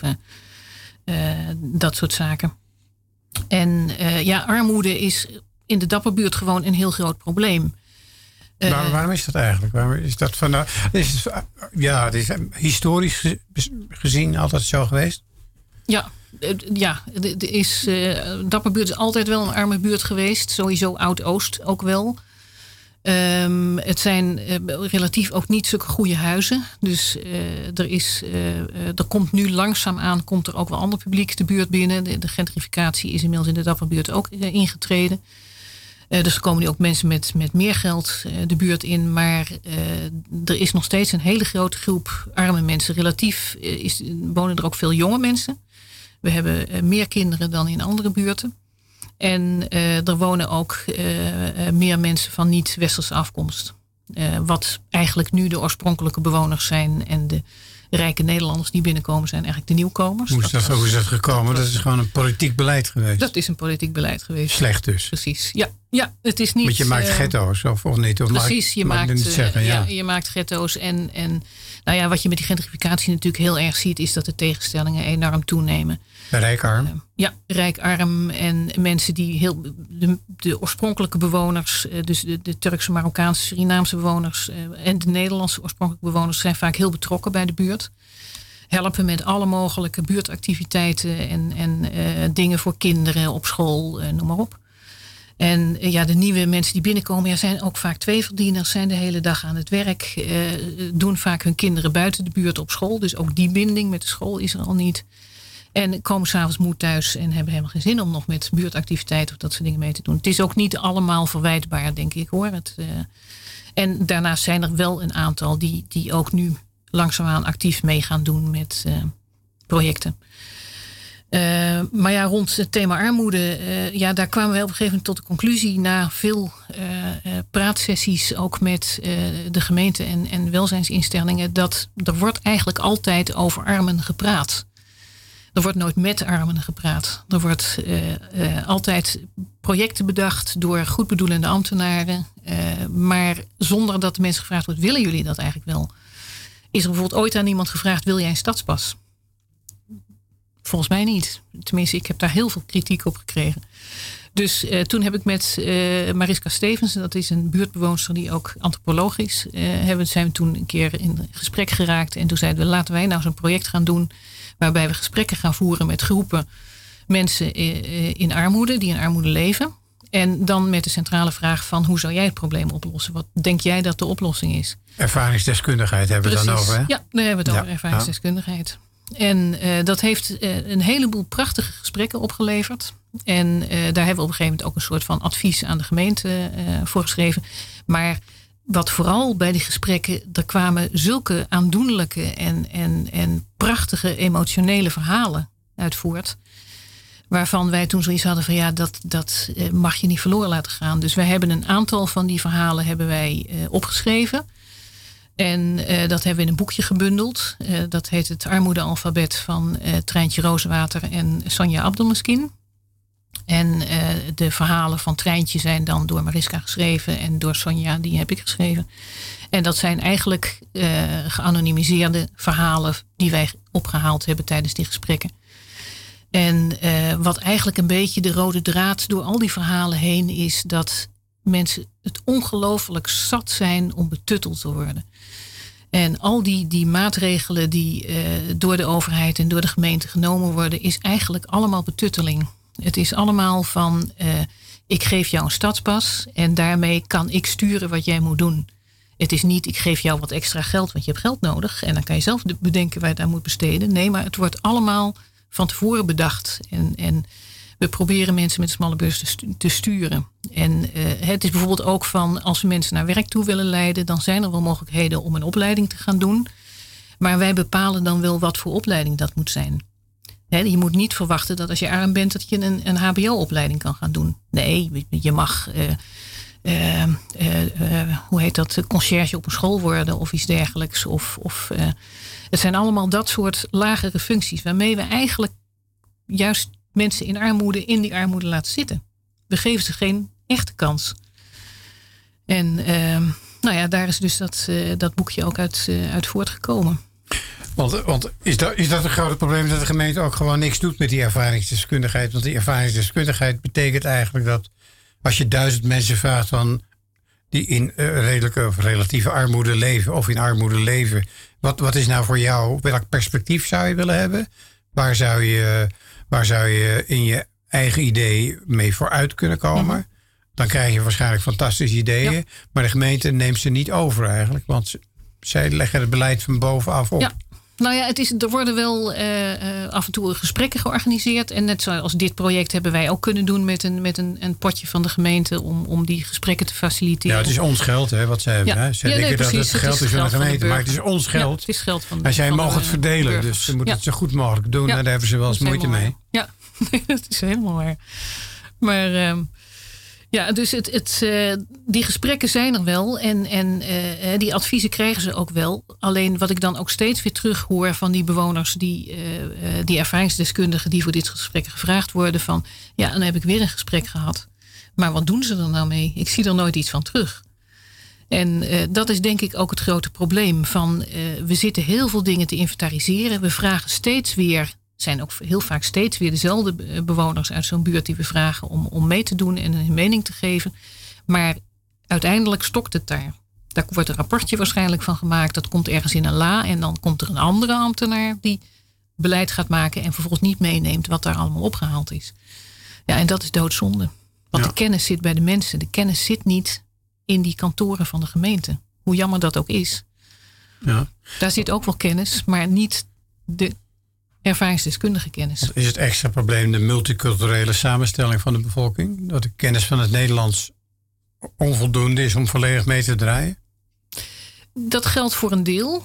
dat soort zaken. En armoede is in de Dapperbuurt gewoon een heel groot probleem. Waarom is dat eigenlijk? Waarom is dat het is historisch gezien altijd zo geweest? Dapperbuurt is altijd wel een arme buurt geweest. Sowieso Oud-Oost ook wel. Het zijn relatief ook niet zulke goede huizen. Dus er komt nu langzaamaan komt er ook wel ander publiek de buurt binnen. De gentrificatie is inmiddels in de Dapperbuurt ook ingetreden. Dus er komen nu ook mensen met meer geld de buurt in. Maar er is nog steeds een hele grote groep arme mensen. Relatief wonen er ook veel jonge mensen. We hebben meer kinderen dan in andere buurten. En er wonen ook meer mensen van niet-westerse afkomst. Wat eigenlijk nu de oorspronkelijke bewoners zijn. En de rijke Nederlanders die binnenkomen zijn eigenlijk de nieuwkomers. Hoe is dat gekomen? Dat is gewoon een politiek beleid geweest. Dat is een politiek beleid geweest. Slecht dus. Precies. Ja, het is niet. Want je maakt ghetto's of niet? Of precies, je maakt ghetto's. En wat je met die gentrificatie natuurlijk heel erg ziet, is dat de tegenstellingen enorm toenemen. Rijk-arm? Rijk-arm en mensen die de oorspronkelijke bewoners, dus de Turkse, Marokkaanse, Surinaamse bewoners en de Nederlandse oorspronkelijke bewoners zijn vaak heel betrokken bij de buurt. Helpen met alle mogelijke buurtactiviteiten en dingen voor kinderen op school, noem maar op. En de nieuwe mensen die binnenkomen zijn ook vaak tweeverdieners, zijn de hele dag aan het werk, doen vaak hun kinderen buiten de buurt op school. Dus ook die binding met de school is er al niet. En komen s'avonds moe thuis en hebben helemaal geen zin om nog met buurtactiviteiten of dat soort dingen mee te doen. Het is ook niet allemaal verwijtbaar, denk ik hoor. En daarnaast zijn er wel een aantal die ook nu langzaamaan actief mee gaan doen met projecten. Maar rond het thema armoede, daar kwamen we op een gegeven moment tot de conclusie na veel praatsessies ook met de gemeente en welzijnsinstellingen, dat er wordt eigenlijk altijd over armen gepraat. Er wordt nooit met armen gepraat. Er wordt altijd projecten bedacht door goedbedoelende ambtenaren. Maar zonder dat de mensen gevraagd wordt, willen jullie dat eigenlijk wel? Is er bijvoorbeeld ooit aan iemand gevraagd, wil jij een stadspas? Volgens mij niet. Tenminste, ik heb daar heel veel kritiek op gekregen. Dus toen heb ik met Mariska Stevensen, dat is een buurtbewoonster die ook antropoloog is, zijn we toen een keer in gesprek geraakt. En toen zeiden we, laten wij nou zo'n project gaan doen waarbij we gesprekken gaan voeren met groepen mensen in armoede, die in armoede leven. En dan met de centrale vraag van, hoe zou jij het probleem oplossen? Wat denk jij dat de oplossing is? Ervaringsdeskundigheid hebben we dan over, hè? Ja, daar hebben we het over, ervaringsdeskundigheid. En dat heeft een heleboel prachtige gesprekken opgeleverd. En daar hebben we op een gegeven moment ook een soort van advies aan de gemeente voor geschreven. Maar wat vooral bij die gesprekken, er kwamen zulke aandoenlijke en prachtige emotionele verhalen uit voort. Waarvan wij toen zoiets hadden van dat mag je niet verloren laten gaan. Dus wij hebben een aantal van die verhalen hebben wij opgeschreven. En dat hebben we in een boekje gebundeld. Dat heet het Armoedealfabet van Treintje Rozenwater en Sonja Abdelmiskin. En de verhalen van Treintje zijn dan door Mariska geschreven en door Sonja, die heb ik geschreven. En dat zijn eigenlijk geanonimiseerde verhalen die wij opgehaald hebben tijdens die gesprekken. En wat eigenlijk een beetje de rode draad door al die verhalen heen is, dat mensen het ongelooflijk zat zijn om betutteld te worden. En al die maatregelen die door de overheid en door de gemeente genomen worden, is eigenlijk allemaal betutteling. Het is allemaal van, ik geef jou een stadspas en daarmee kan ik sturen wat jij moet doen. Het is niet, ik geef jou wat extra geld, want je hebt geld nodig. En dan kan je zelf bedenken waar je het aan moet besteden. Nee, maar het wordt allemaal van tevoren bedacht. En we proberen mensen met een smalle beurs te sturen. En het is bijvoorbeeld ook van, als we mensen naar werk toe willen leiden, dan zijn er wel mogelijkheden om een opleiding te gaan doen. Maar wij bepalen dan wel wat voor opleiding dat moet zijn. Je moet niet verwachten dat als je arm bent, dat je een hbo-opleiding kan gaan doen. Nee, je mag conciërge op een school worden of iets dergelijks. Het zijn allemaal dat soort lagere functies waarmee we eigenlijk juist mensen in armoede in die armoede laten zitten. We geven ze geen echte kans. En daar is dus dat boekje ook uit voortgekomen. Want is dat een groot probleem dat de gemeente ook gewoon niks doet met die ervaringsdeskundigheid? Want die ervaringsdeskundigheid betekent eigenlijk dat als je 1000 mensen vraagt van die in redelijke of relatieve armoede leven of in armoede leven. Wat is nou voor jou, welk perspectief zou je willen hebben? Waar zou je in je eigen idee mee vooruit kunnen komen? Mm-hmm. Dan krijg je waarschijnlijk fantastische ideeën. Ja. Maar de gemeente neemt ze niet over eigenlijk. Want zij leggen het beleid van bovenaf op. Ja. Nou ja, er worden wel af en toe gesprekken georganiseerd. En net zoals dit project hebben wij ook kunnen doen met een potje van de gemeente om die gesprekken te faciliteren. Ja, het is ons geld, hè, wat zij hebben. Ja. Zij denken dat het geld is van de gemeente, maar het is ons geld. Ja, het is geld van de En zij mogen het verdelen, burgers. dus ze moeten het zo goed mogelijk doen. En daar hebben ze wel eens moeite mee. Ja, dat is helemaal waar. Maar dus die gesprekken zijn er wel. En die adviezen krijgen ze ook wel. Alleen wat ik dan ook steeds weer terug hoor van die bewoners, die ervaringsdeskundigen die voor dit gesprek gevraagd worden van, ja, dan heb ik weer een gesprek gehad. Maar wat doen ze er nou mee? Ik zie er nooit iets van terug. En dat is denk ik ook het grote probleem van, we zitten heel veel dingen te inventariseren. We vragen steeds weer, zijn ook heel vaak steeds weer dezelfde bewoners uit zo'n buurt die we vragen om mee te doen en hun mening te geven. Maar uiteindelijk stokt het daar. Daar wordt een rapportje waarschijnlijk van gemaakt. Dat komt ergens in een la en dan komt er een andere ambtenaar die beleid gaat maken en vervolgens niet meeneemt wat daar allemaal opgehaald is. Ja, en dat is doodzonde. Want de kennis zit bij de mensen. De kennis zit niet in die kantoren van de gemeente. Hoe jammer dat ook is. Ja. Daar zit ook wel kennis, maar niet de ervaringsdeskundige kennis. Is het extra probleem de multiculturele samenstelling van de bevolking? Dat de kennis van het Nederlands onvoldoende is om volledig mee te draaien? Dat geldt voor een deel.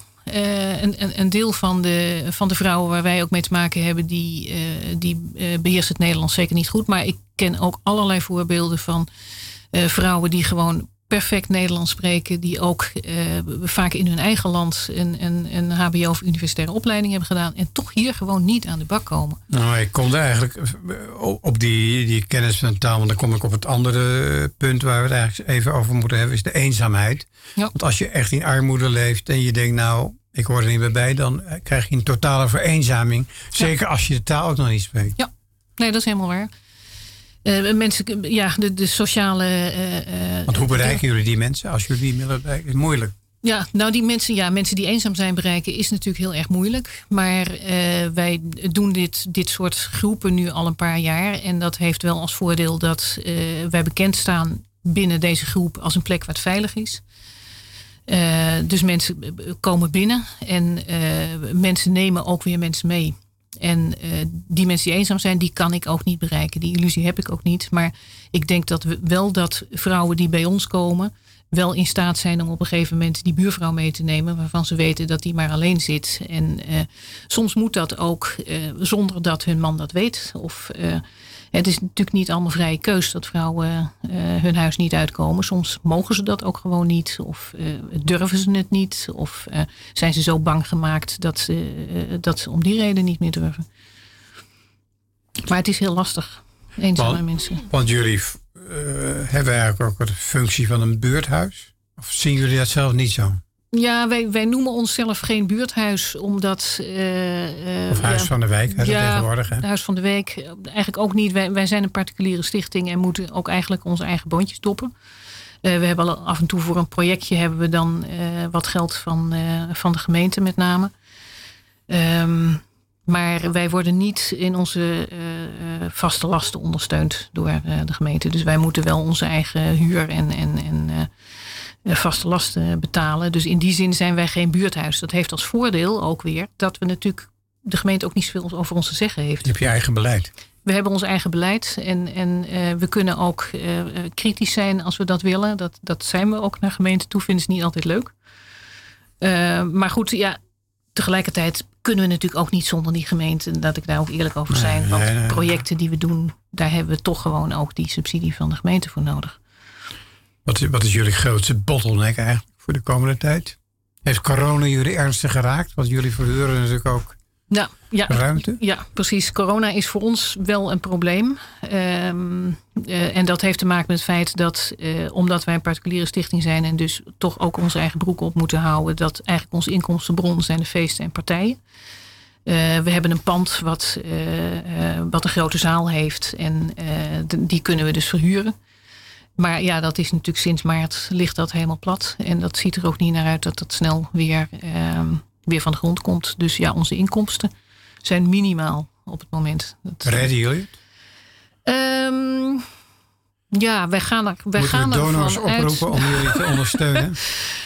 Een deel van de vrouwen waar wij ook mee te maken hebben, die beheerst het Nederlands zeker niet goed. Maar ik ken ook allerlei voorbeelden van vrouwen die gewoon perfect Nederlands spreken, die ook vaak in hun eigen land een HBO of universitaire opleiding hebben gedaan en toch hier gewoon niet aan de bak komen. Nou, ik kom daar eigenlijk op die kennis van de taal, want dan kom ik op het andere punt waar we het eigenlijk even over moeten hebben, is de eenzaamheid. Ja. Want als je echt in armoede leeft en je denkt, nou, ik hoor er niet meer bij, dan krijg je een totale vereenzaming. Zeker als je de taal ook nog niet spreekt. Ja, nee, dat is helemaal waar. Mensen, ja, de sociale. Want hoe bereiken jullie die mensen als jullie die willen bereiken? Is moeilijk. Ja, nou die mensen die eenzaam zijn bereiken is natuurlijk heel erg moeilijk. Maar wij doen dit soort groepen nu al een paar jaar. En dat heeft wel als voordeel dat wij bekend staan binnen deze groep als een plek waar het veilig is. Dus mensen komen binnen en mensen nemen ook weer mensen mee. En die mensen die eenzaam zijn, die kan ik ook niet bereiken. Die illusie heb ik ook niet. Maar ik denk dat vrouwen die bij ons komen wel in staat zijn om op een gegeven moment die buurvrouw mee te nemen, waarvan ze weten dat die maar alleen zit. En soms moet dat ook zonder dat hun man dat weet. Of het is natuurlijk niet allemaal vrije keus dat vrouwen hun huis niet uitkomen. Soms mogen ze dat ook gewoon niet. Of durven ze het niet. Of zijn ze zo bang gemaakt dat ze om die reden niet meer durven. Maar het is heel lastig. Eenzame mensen. Want jullie hebben eigenlijk ook de functie van een buurthuis? Of zien jullie dat zelf niet zo? Ja, wij noemen onszelf geen buurthuis, omdat of Huis van de Wijk, tegenwoordig. Hè? Huis van de Wijk, eigenlijk ook niet. Wij zijn een particuliere stichting en moeten ook eigenlijk onze eigen boontjes doppen. We hebben af en toe voor een projectje hebben we dan wat geld van de gemeente met name. Maar wij worden niet in onze vaste lasten ondersteund door de gemeente. Dus wij moeten wel onze eigen huur en vaste lasten betalen. Dus in die zin zijn wij geen buurthuis. Dat heeft als voordeel ook weer dat we natuurlijk de gemeente ook niet zoveel over ons te zeggen heeft. Je hebt je eigen beleid. We hebben ons eigen beleid en we kunnen ook kritisch zijn als we dat willen. Dat zijn we ook naar gemeente toe. Vinden ze niet altijd leuk. Maar goed, ja, tegelijkertijd kunnen we natuurlijk ook niet zonder die gemeente. Dat ik daar ook eerlijk over zijn. Want projecten die we doen, daar hebben we toch gewoon ook die subsidie van de gemeente voor nodig. Wat is jullie grootste bottleneck eigenlijk voor de komende tijd? Heeft corona jullie ernstig geraakt? Want jullie verhuren natuurlijk ook ruimte. Ja, precies. Corona is voor ons wel een probleem. En dat heeft te maken met het feit dat, omdat wij een particuliere stichting zijn en dus toch ook onze eigen broek op moeten houden, dat eigenlijk onze inkomstenbron zijn de feesten en partijen. We hebben een pand wat een grote zaal heeft en die kunnen we dus verhuren. Maar ja, dat is natuurlijk sinds maart ligt dat helemaal plat. En dat ziet er ook niet naar uit dat dat snel weer van de grond komt. Dus ja, onze inkomsten zijn minimaal op het moment. Redden jullie? Ja, wij gaan er. Moeten we donors oproepen om jullie te ondersteunen?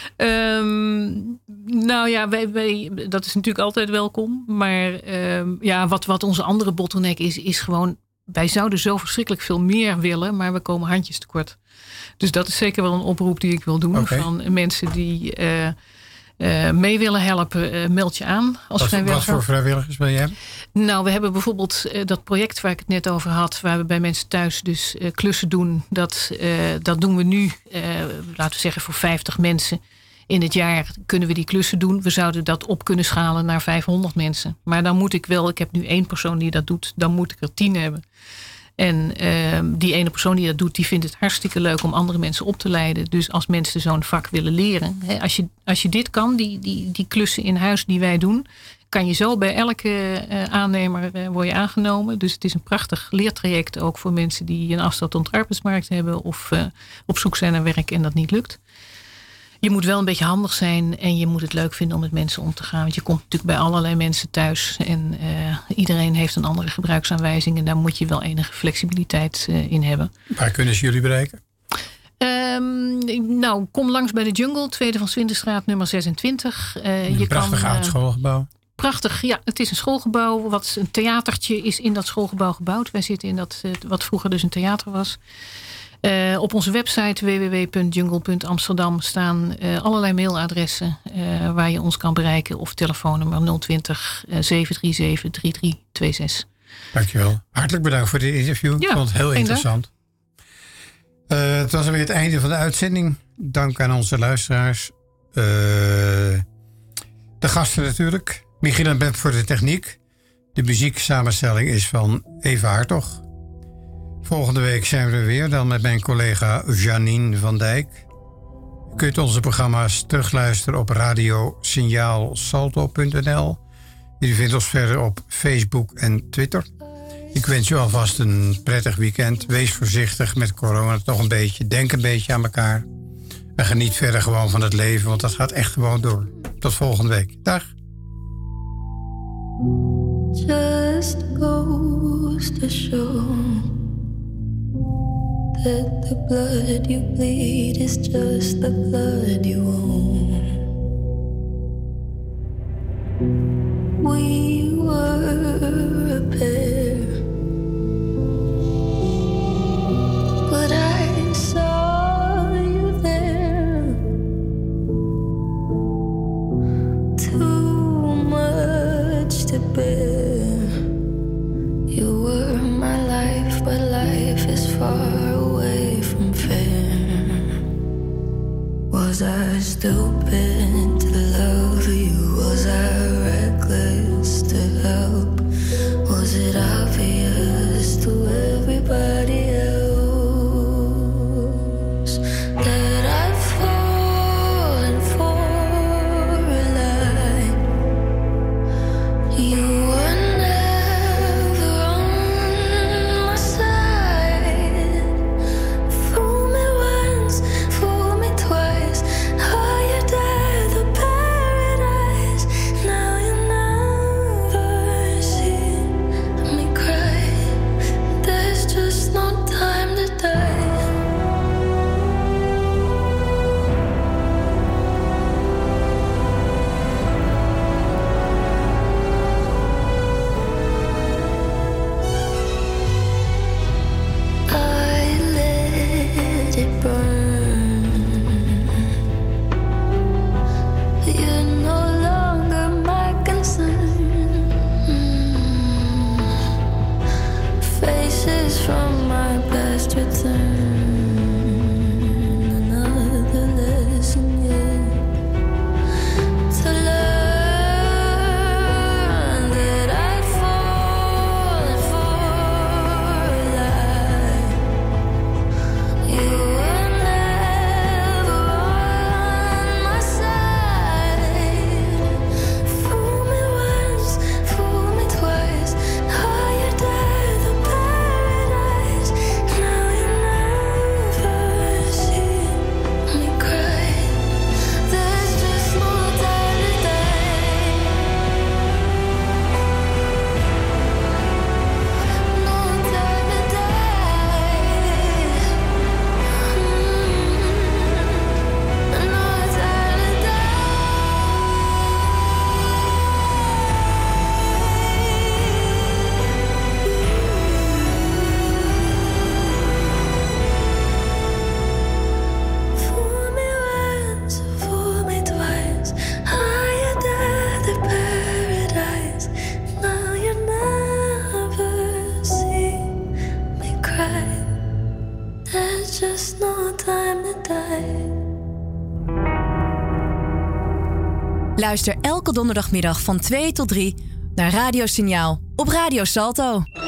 Nou ja, dat is natuurlijk altijd welkom. Maar wat onze andere bottleneck is gewoon... Wij zouden zo verschrikkelijk veel meer willen, maar we komen handjes tekort. Dus dat is zeker wel een oproep die ik wil doen. Okay. Van mensen die mee willen helpen, meld je aan als vrijwilliger. Wat voor vrijwilligers wil je hebben? Nou, we hebben bijvoorbeeld dat project waar ik het net over had, waar we bij mensen thuis dus klussen doen. Dat doen we nu, laten we zeggen, voor 50 mensen. In het jaar kunnen we die klussen doen. We zouden dat op kunnen schalen naar 500 mensen. Maar dan moet ik heb nu 1 persoon die dat doet. Dan moet ik er 10 hebben. En die ene persoon die dat doet, die vindt het hartstikke leuk om andere mensen op te leiden. Dus als mensen zo'n vak willen leren. Als je dit kan, die klussen in huis die wij doen, kan je zo bij elke aannemer word je aangenomen. Dus het is een prachtig leertraject ook voor mensen die een afstand tot de arbeidsmarkt hebben. Of op zoek zijn naar werk en dat niet lukt. Je moet wel een beetje handig zijn en je moet het leuk vinden om met mensen om te gaan. Want je komt natuurlijk bij allerlei mensen thuis en iedereen heeft een andere gebruiksaanwijzing. En daar moet je wel enige flexibiliteit in hebben. Waar kunnen ze jullie bereiken? Kom langs bij de Jungle, Tweede van Swindenstraat, nummer 26. Een prachtig oud schoolgebouw. Prachtig, ja. Het is een schoolgebouw. Een theatertje is in dat schoolgebouw gebouwd. Wij zitten in dat wat vroeger dus een theater was. Op onze website www.jungle.amsterdam staan allerlei mailadressen waar je ons kan bereiken. Of telefoonnummer 020 737 3326. Dankjewel. Hartelijk bedankt voor dit interview. Ik vond het heel interessant. Het was alweer het einde van de uitzending. Dank aan onze luisteraars. De gasten natuurlijk. Michiel en Ben voor de techniek. De muzieksamenstelling is van Eva Hartog. Volgende week zijn we er weer, dan met mijn collega Janine van Dijk. U kunt onze programma's terugluisteren op radiosignaalsalto.nl. U vindt ons verder op Facebook en Twitter. Ik wens u alvast een prettig weekend. Wees voorzichtig met corona toch een beetje. Denk een beetje aan elkaar. En geniet verder gewoon van het leven, want dat gaat echt gewoon door. Tot volgende week. Dag. Just goes to show that the blood you bleed is just the blood you own. We were a pair, but I saw you there. Too much to bear. You were my life, but life is far away from fair. Was I stupid to love you? Was I reckless to help? Was it obvious to everybody else that I've fallen for a lie? You were never on my side. Fool me once, fool me twice. Are you dead, the paradise? Now you never see me cry. There's just no time to die. Luister elke donderdagmiddag van 2 tot 3 naar Radio Signaal op Radio Salto.